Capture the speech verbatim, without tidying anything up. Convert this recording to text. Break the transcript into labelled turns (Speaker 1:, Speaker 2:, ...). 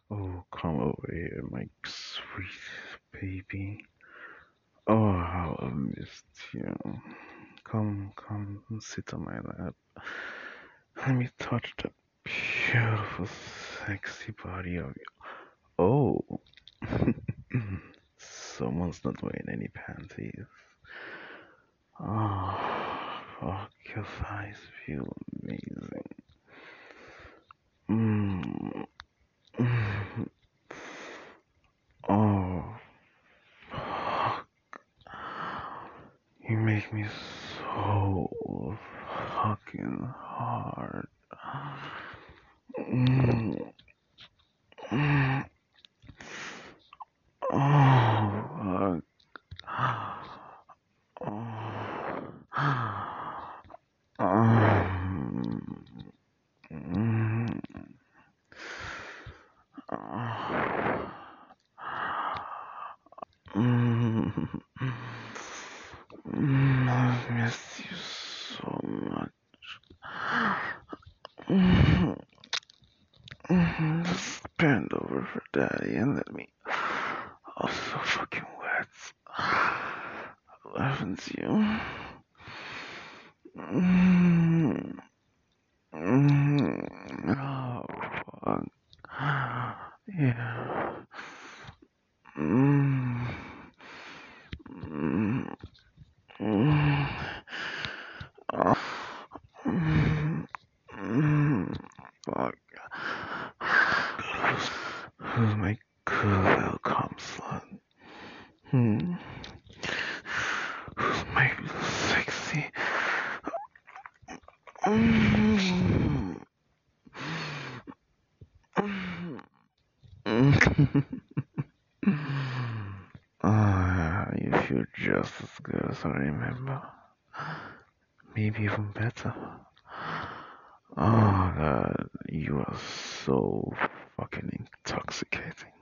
Speaker 1: Oh, come over here, my sweet baby. Oh, how I missed you. Come, come, sit on my lap. Let me touch the beautiful, sexy body of you. Oh, someone's not wearing any panties. Oh, fuck, your thighs feel amazing. Mm. Oh, fuck. You make me so fucking hard. Mm. Mm. Oh, fuck. Oh. Um, mm. Oh. Mm. Mm, I've missed you so much. Mm. Mm. Just bend over for daddy and let me. Oh, so fucking wet. What happened to you? Mm. Mm. Oh, fuck. Yeah. Mm. Mm. Mm. Mm. Mm. Fuck. Who's my cool welcome slut? Hmm. Who's my sexy? Mm. Mm. Ah, you feel just as good as I remember. Maybe even better. Oh god, you are so fucking intoxicating.